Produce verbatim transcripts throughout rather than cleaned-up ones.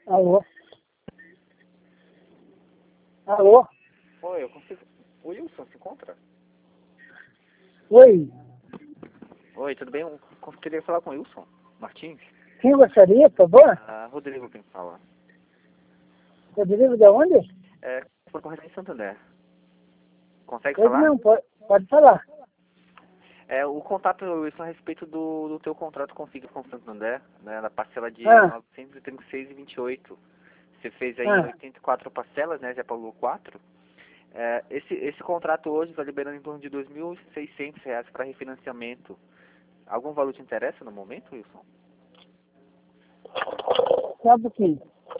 Alô? Alô? Oi, eu consigo... O Wilson se encontra? Oi? Oi, tudo bem? Eu queria falar com o Wilson Martins. Quem gostaria, por favor? Ah, Rodrigo quem fala. Rodrigo de onde? É, foi correto em Santander. Consegue Ele falar? não, pode, pode falar. É, o contato, Wilson, a respeito do, do teu contrato com o Fica com o Santander, né, na parcela de Ah, novecentos e trinta e seis reais e vinte e oito centavos. Você fez aí em ah, oitenta e quatro parcelas, né? Já pagou quatro. É, esse, esse contrato hoje está liberando em torno de dois mil e seiscentos reais para refinanciamento. Algum valor te interessa no momento, Wilson? só um pouquinho.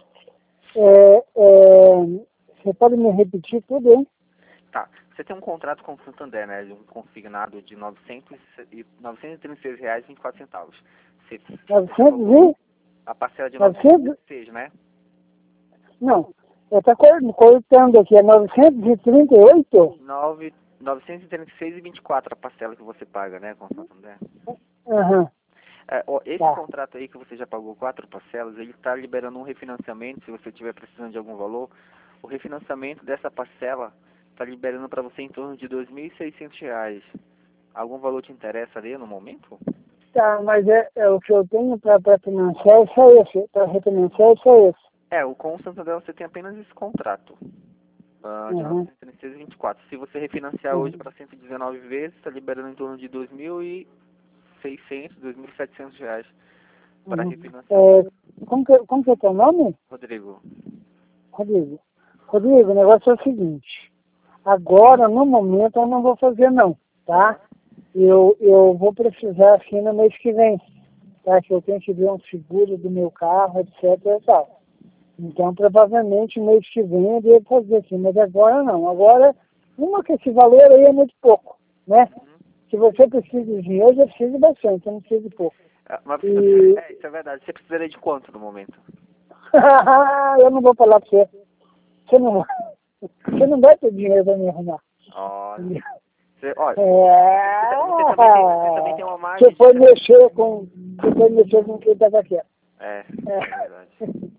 É, é, você pode me repetir tudo, hein? Tá. Você tem um contrato com o Santander, né? de Um consignado de novecentos e trinta e seis reais e vinte e quatro centavos. Você, você já novecentos pagou e? a parcela de novecentos e trinta novecentos? e seis, né? Não. Eu estou cortando aqui. É novecentos e trinta e oito? nove, novecentos e trinta e seis reais e vinte e quatro a parcela que você paga, né, com o Santander. Aham. É, ó, esse Tá. contrato aí que você já pagou quatro parcelas, ele está liberando um refinanciamento, se você estiver precisando de algum valor. O refinanciamento dessa parcela está liberando para você em torno de dois mil e seiscentos reais. Algum valor te interessa ali no momento? Tá, mas é, é o que eu tenho para financiar é só esse. Para refinanciar é só esse. É, o com o Santander você tem apenas esse contrato, ah, de Uhum. novecentos e trinta e seis reais e vinte e quatro. Se você refinanciar hoje Uhum. para cento e dezenove vezes, está liberando em torno de dois mil e seiscentos, dois mil e setecentos reais para Uhum. refinanciamento. É, como, que, como que é teu nome? Rodrigo. Rodrigo. Rodrigo, o negócio é o seguinte. Agora, no momento, eu não vou fazer não, tá? Eu, eu vou precisar, assim, no mês que vem, tá? Que eu tenho que ver um seguro do meu carro, etc e tal. Então, provavelmente, no mês que vem eu devo fazer assim, mas agora não. Agora, uma que esse valor aí é muito pouco, né? Uhum. Se você precisa de dinheiro, eu preciso bastante, eu não preciso de pouco. Ah, mas você, E é, isso é verdade. Você precisaria de quanto no momento? eu não vou falar pra você. Você não, você não vai ter dinheiro para me arrumar. Olha, você, olha, você, tá- você também tem, você também É, tem uma margem você de... foi mexer com, você foi mexer com quem estava quieto. É, É. é verdade.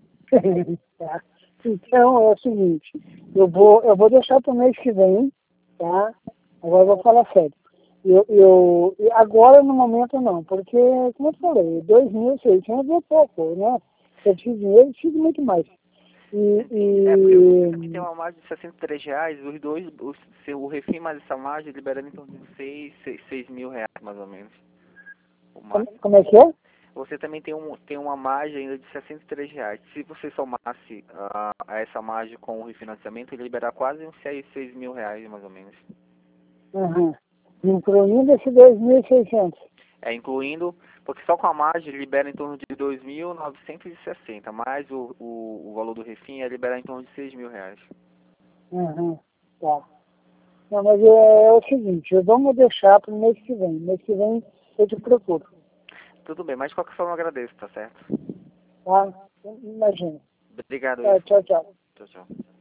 Tá. Então é o seguinte, eu vou, eu vou deixar para o mês que vem, tá? Agora eu vou falar sério. Eu, eu, e agora no momento não, porque, como eu falei, dois mil e seiscentos é pouco, né? Se eu preciso de dinheiro, eu preciso muito mais. E, Entendi. É, porque você também tem e uma margem de sessenta e três reais, os dois, o, seu, o refim mais essa margem liberando em torno de seis, seis, seis mil reais, mais ou menos. O como, máximo. como é que é? Você também tem, um, tem uma margem ainda de sessenta e três reais. Se você somasse ah, a essa margem com o refinanciamento, ele liberar quase uns seis, seis mil reais, mais ou menos. Uhum. Incluindo esse dois mil e seiscentos. É, incluindo, porque só com a margem ele libera em torno de dois mil novecentos e sessenta, mais o, o, o valor do refim é liberar em torno de seis mil reais. Uhum. Tá. Não, mas é, é o seguinte, vamos deixar para o mês que vem. Mês que vem eu te procuro, Tudo bem, mas de qualquer forma eu agradeço, tá certo? tá? Imagina. Obrigado, Tá, Wilson. tchau, tchau. Tchau, tchau.